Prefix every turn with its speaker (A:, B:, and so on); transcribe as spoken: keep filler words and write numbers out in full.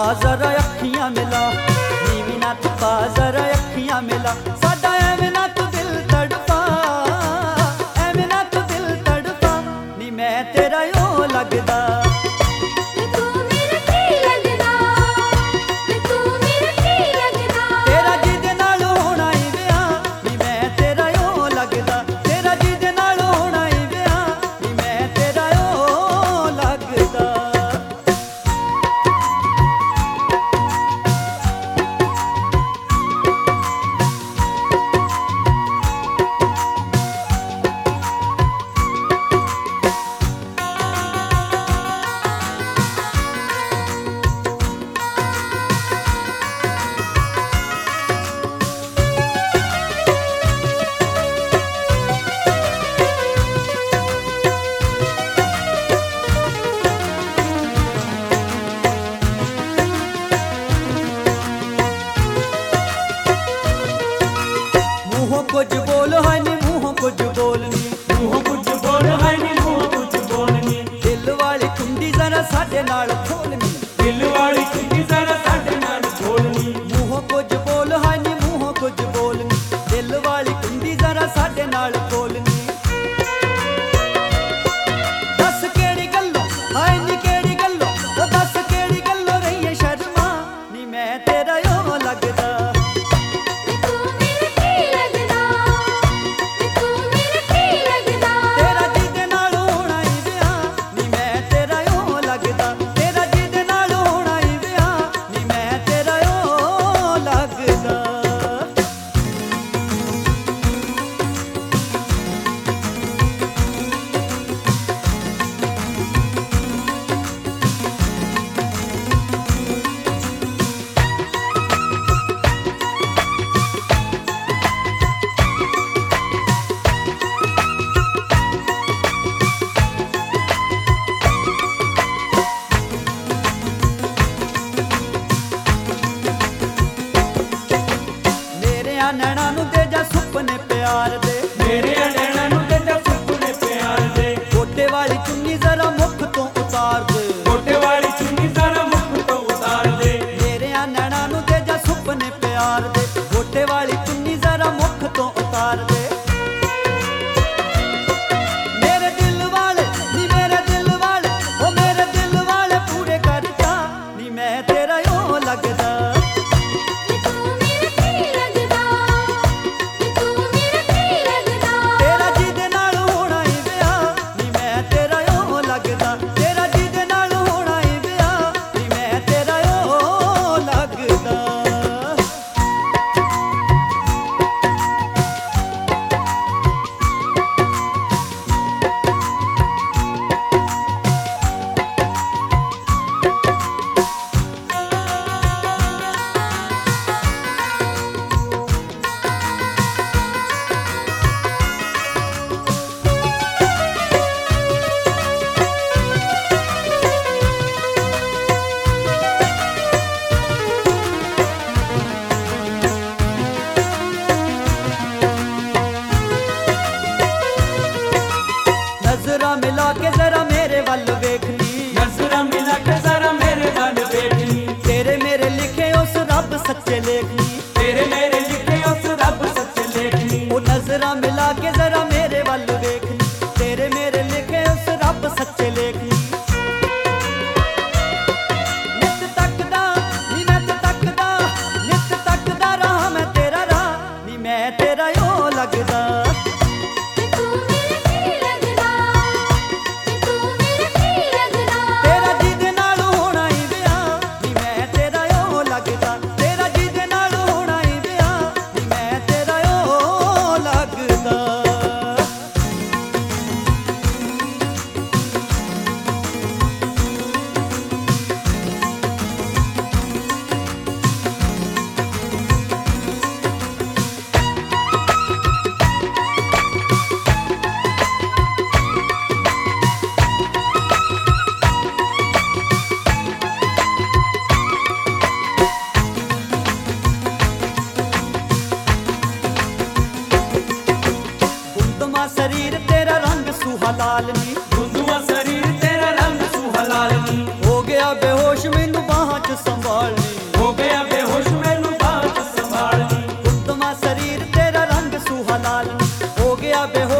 A: जरा अखियां मिला, नीवी ना तू पा जरा अखियां मिला, साडा एवें ना तू दिल तड़पा, एवें ना तू दिल तड़पा, नी मैं तेरा यो लगदा। कुछ बोल है नी मुँह कुछ बोलनी,
B: मुँह कुछ बोल है नी मुँह कुछ बोलनी,
A: दिल वाली कुंडी जरा साडे नाल खोलनी,
B: दिल वाली कुंडी जरा साडे नाल खोलनी।
A: मुँह कुछ बोल है नी मुँह कुछ बोलनी, दिल वाली कुंडी जरा साडे नाल खोलनी। दस केड़ी गल्लों हाय नी केड़ी गल्लों, ओ दस केड़ी गल्लों रही है शर्मा, नी मैं तेरा यो लगदा। नैना नू दे जा सुपने प्यार दे,
B: मेरे नैना नू दे जा सुपने प्यार दे,
A: गोटे वाली चुन्नी जरा मुख तो उतार दे,
B: गोटे वाली चुन्नी जरा मुख तो उतार दे।
A: मेरे नैना नू दे जा सुपने प्यार दे, गोटे वाली चुन्नी जरा मुख तो उतार दे। मेरे दिल वाले नी मेरे दिल वाले, ओ मेरे दिल वाले पूरे करता, नी मैं तेरा यो लगदा। नजरा मिला के जरा मेरे वल वेखनी,
B: नजरा मिला के जरा मेरे वल वेखनी,
A: तेरे मेरे लिखे उस रब सच्चे लेखनी,
B: तेरे मेरे लिखे उस रब सच्चे लेखनी।
A: ओ नजरा मिला के जरा मेरे वल वेखनी, तेरे मेरे लिखे उस रब सच्चे लेखनी। नित तकदा नी नित तकदा, नित तकदा रहा मैं तेरा राह, नी मैं तेरा यो लगदा। शरीर तेरा रंग सुहालाल नी,
B: धुंधुआ शरीर तेरा रंग सुहालाल नी,
A: हो गया बेहोश मैनू बाहां च संभाल ਹੋਇਆ ਬੇਹੋਸ਼